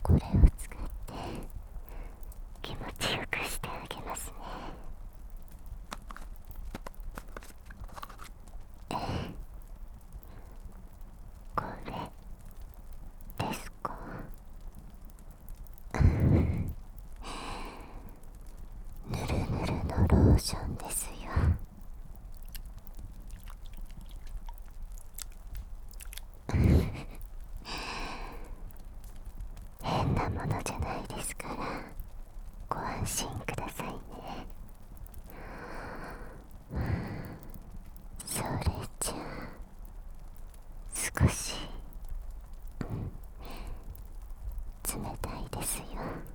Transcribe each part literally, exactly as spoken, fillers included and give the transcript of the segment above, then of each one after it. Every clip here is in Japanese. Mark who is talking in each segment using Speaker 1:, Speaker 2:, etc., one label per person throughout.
Speaker 1: これを使って気持ちよくしてあげますね。えこれですか？ぬるぬるのローションですよ。変なものじゃないですからご安心くださいね。それじゃあ少し冷たいですよ。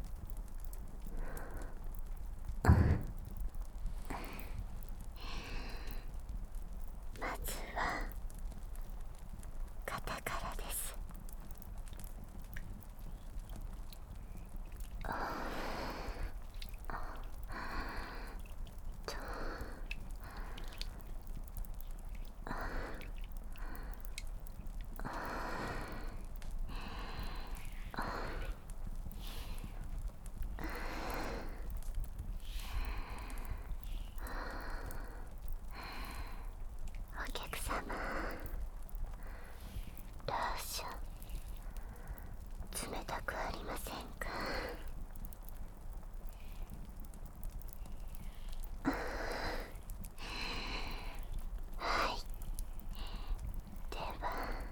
Speaker 1: まずは肩からです。とお客様、ローション冷たくありませんか？はい、では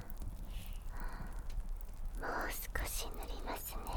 Speaker 1: もう少し塗りますね。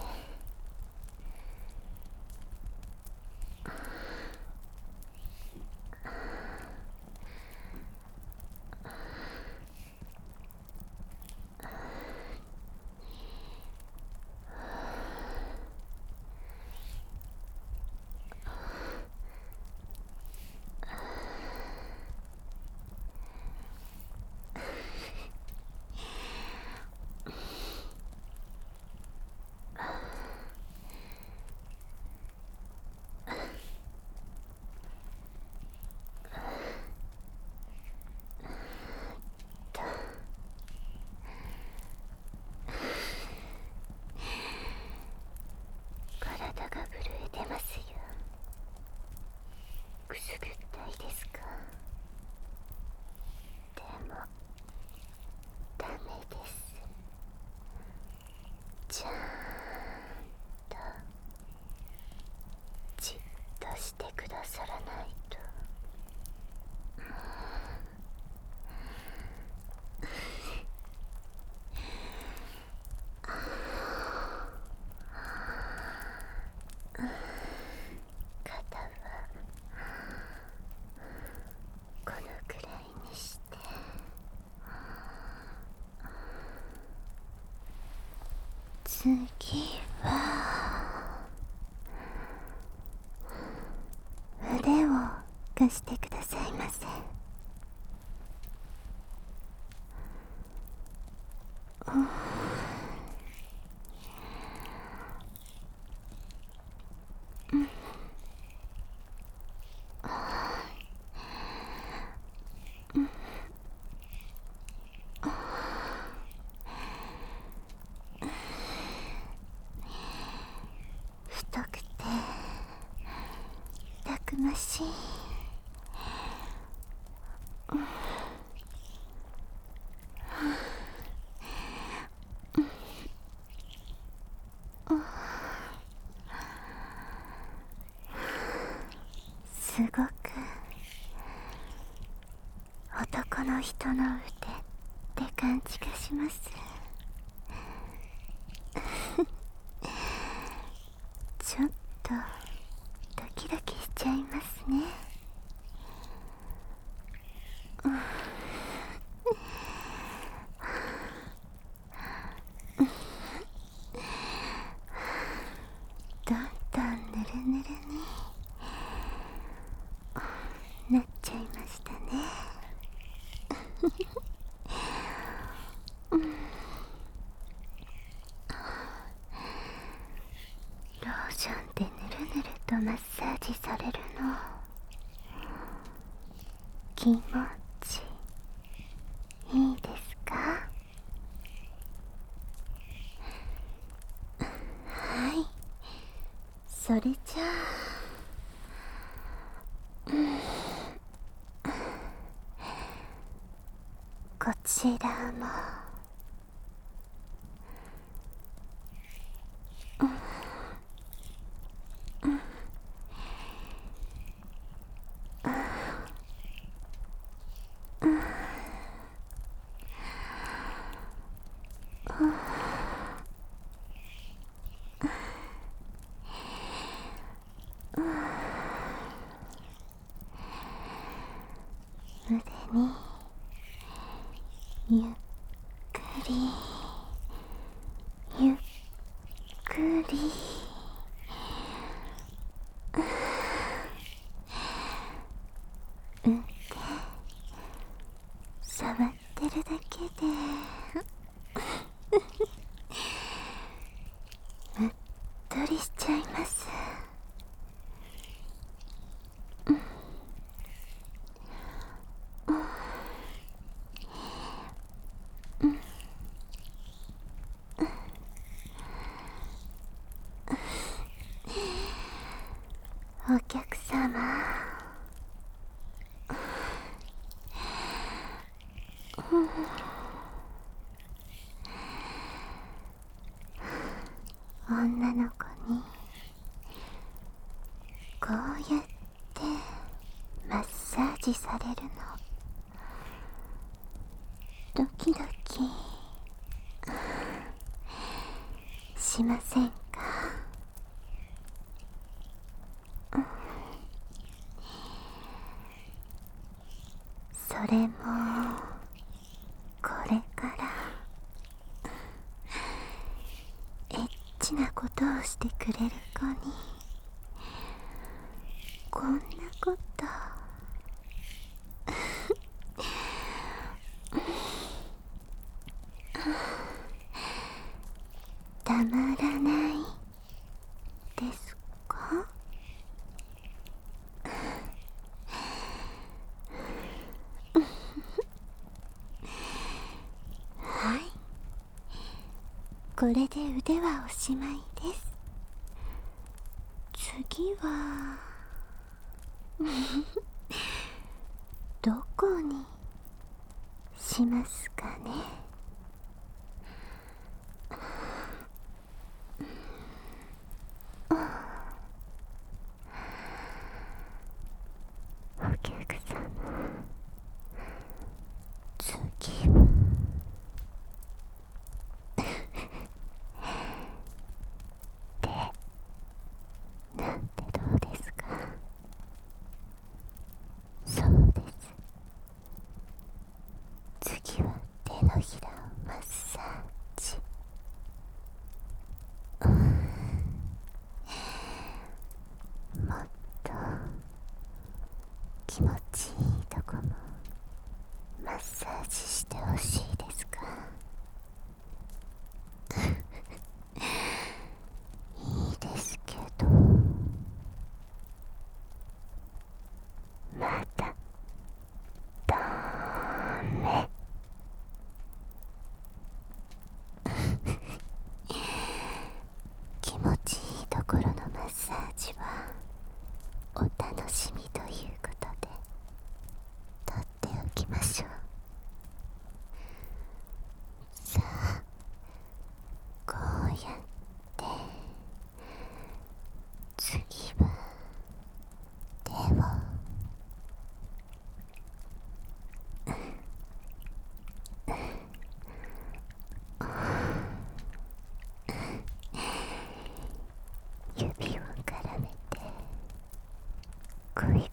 Speaker 1: 体が震えてますよ。くすぐったいですか？でもダメです。ちゃんとじっとしてくださらないと。肩はこのくらいにして、次は腕を貸してくださいませ。太くてたくましい、すごく男の人の腕って感じがします。ちょっとドキドキしちゃいますね。どんどんぬるぬるになっちゃいましたね。ローションでぬるぬるとマッサージされるの気持ちいいですか？はそれじゃあ、うん、こちらも、うん、うん、うん、うん、腕にゆっくりゆっくり腕触ってるだけでうっとりしちゃいます。お客様、女の子にこうやってマッサージされるのドキドキしませんか？それもこれからエッチなことをしてくれる子にこんなことたまらないですか？はい、これで腕はおしまいです。次はどこにしますかね？お客様、次は手なんてどうですか？そうです、次は手のひらをマッサージ。うん、もっと気持ちいいとこもマッサージしてほしいですか？いいですけど、まだダメ。気持ちいいところのマッサージはお楽しみということで取っておきましょう。さあ、こうやって次は手を指を絡めてぐい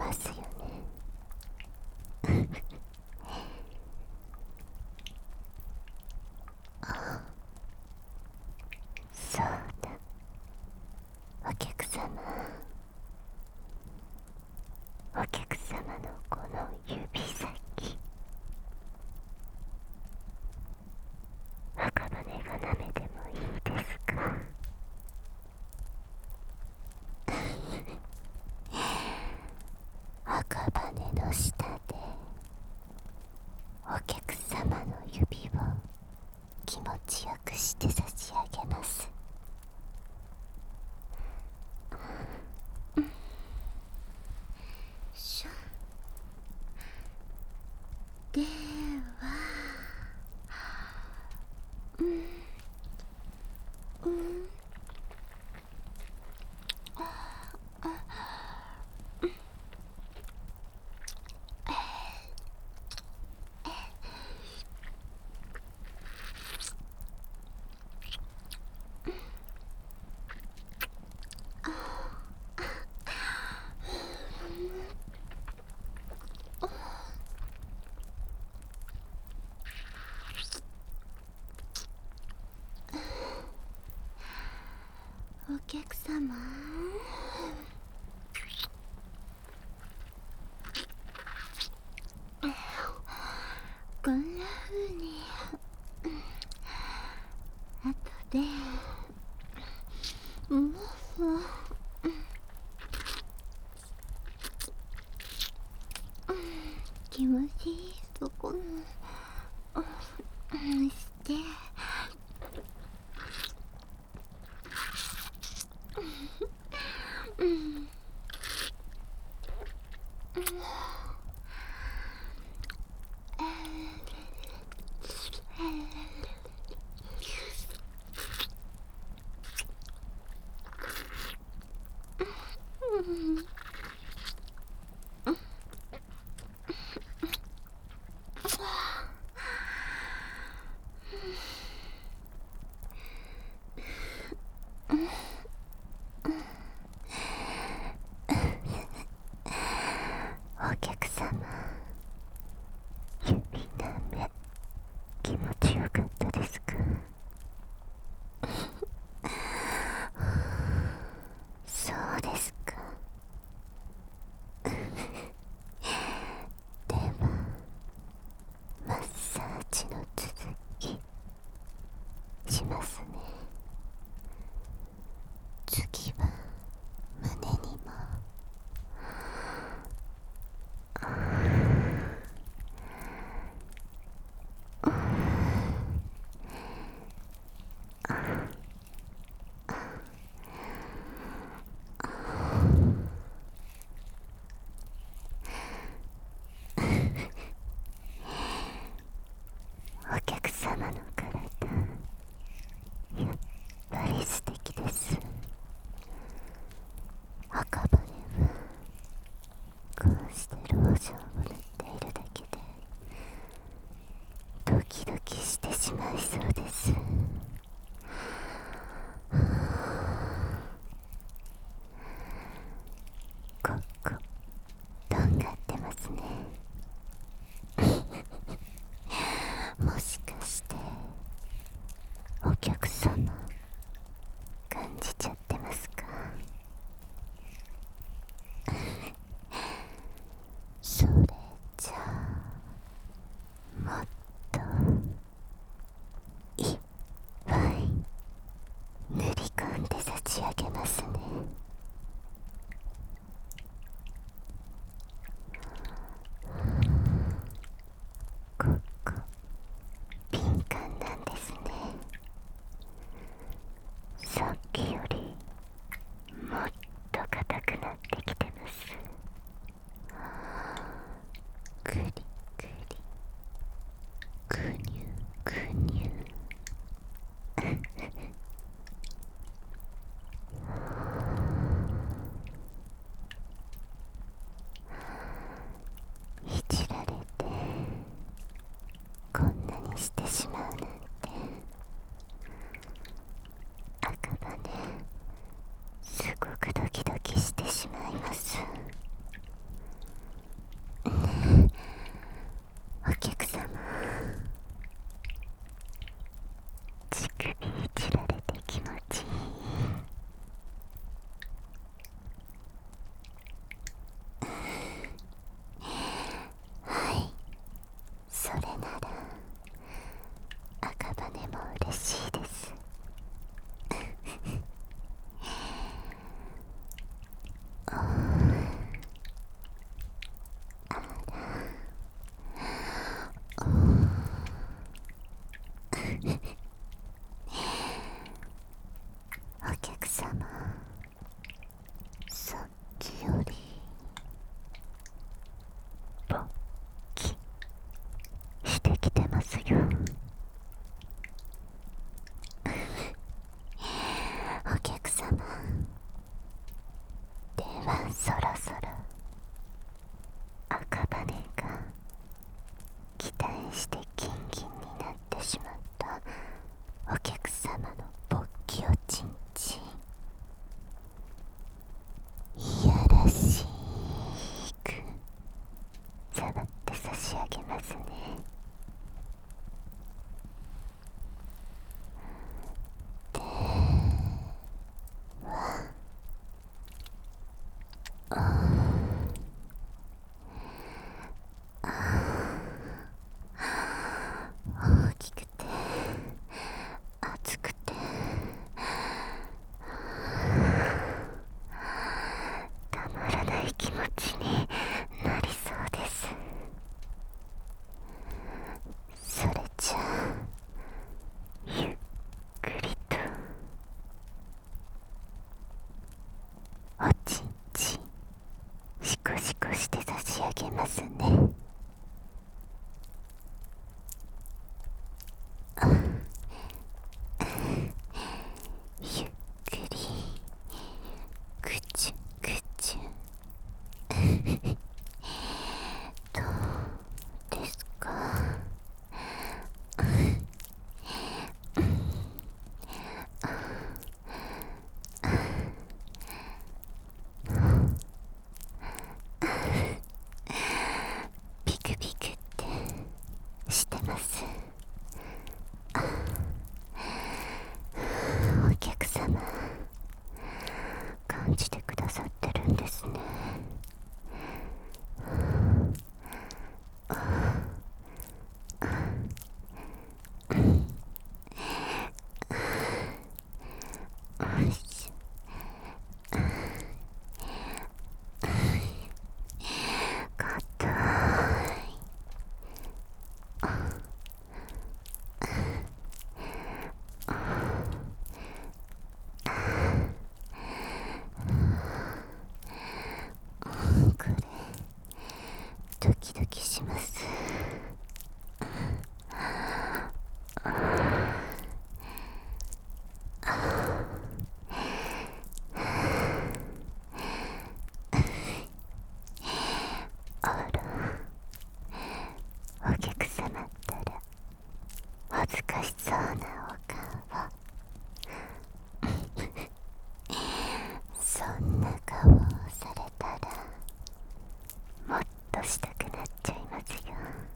Speaker 1: ますよね。あ、そうだ、お客様、お客様のこの指先、赤羽が舐めてもいいですか？赤羽の下でお客様の指を気持ちよくして差し上げます。しょでは、うんうんお客様、こんな風に後でもふ気持ちいいところしてうんお客様、指なめ気持ちよかったですか？そうですか。ではマッサージの続きしますね。次は胸にもはそろそろ赤羽が期待してギンギンになってしまったお客様の勃起をチンチンいやらしく触って差し上げますね。では大きくて熱くてたまらない気持ちになりそうです。それじゃあゆっくりとおちんちんシコシコして差し上げますね。ゆっくりぐちゅぐちゅどうですか？ピクピクってしてます。お客様感じてくださってるんですね。よいしょ。硬い。これドキドキします。あら、お客様ったら恥ずかしそうなお顔。そんな顔をされたらもっとしたくなっちゃいますよ。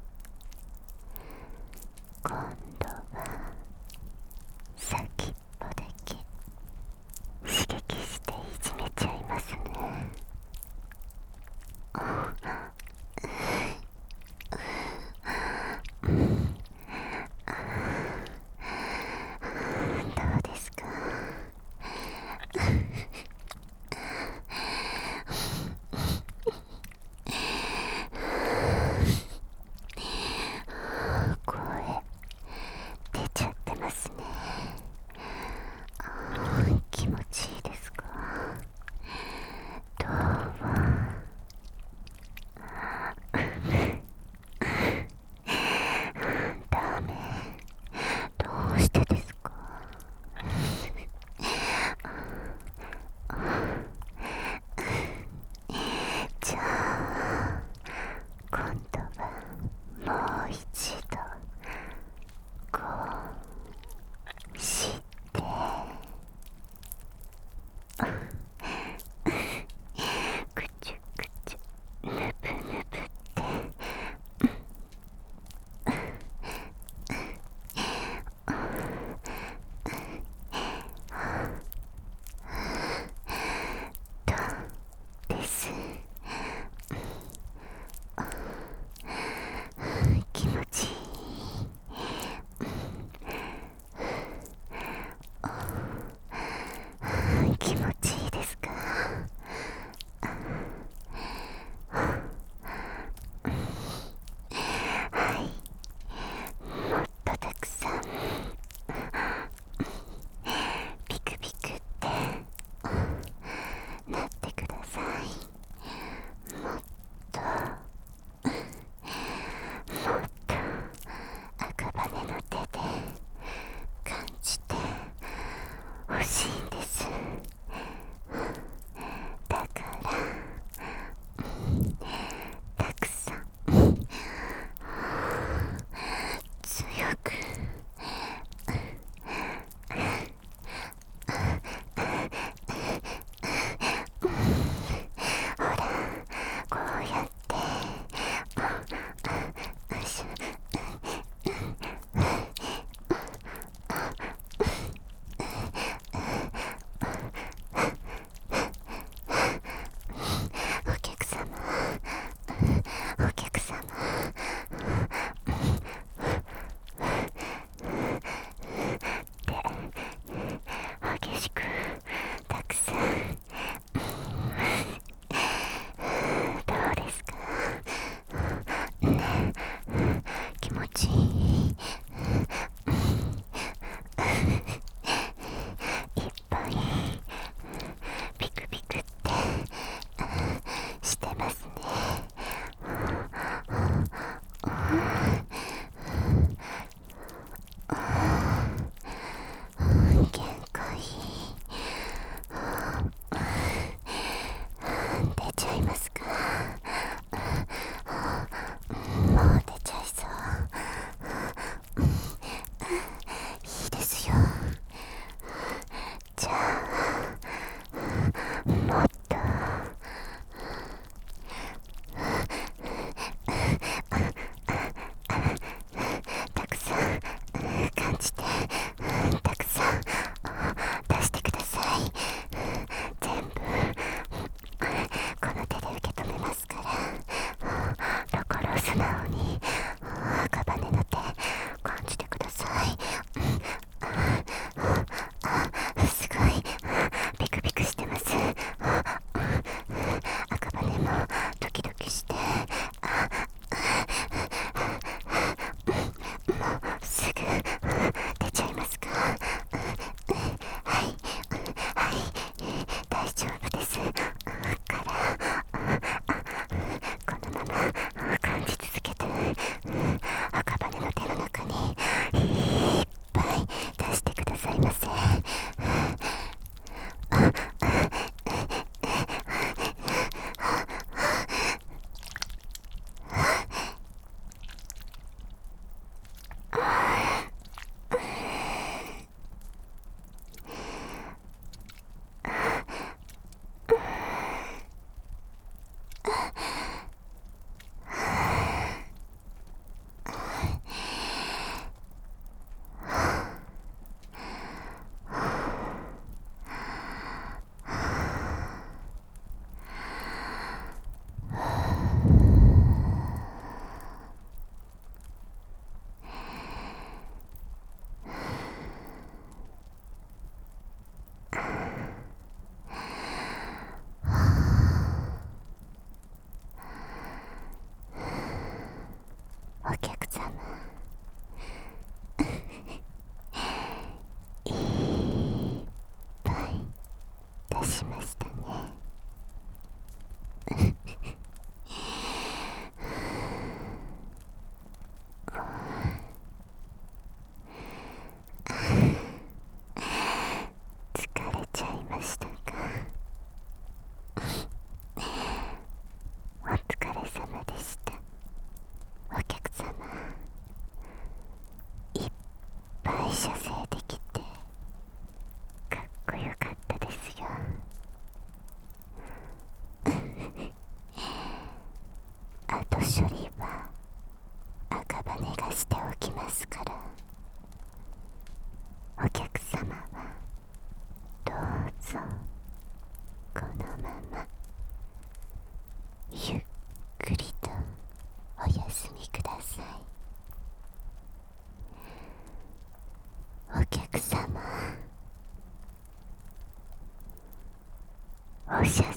Speaker 1: 今度は先っぽだけ刺激していじめちゃいますね。どうですか？声出ちゃってますね。気持ちいいですか？どうも。ダメ。どうしてですか？じゃあ今度はもう一度こうしてぐちゅぐちゅぬぶぬぶってどうです？気持ちいい。気持ちいいですか？はい、もっとたくさんピクピクってなってください。 まゆっくりとお休みください。お客様、おしゃ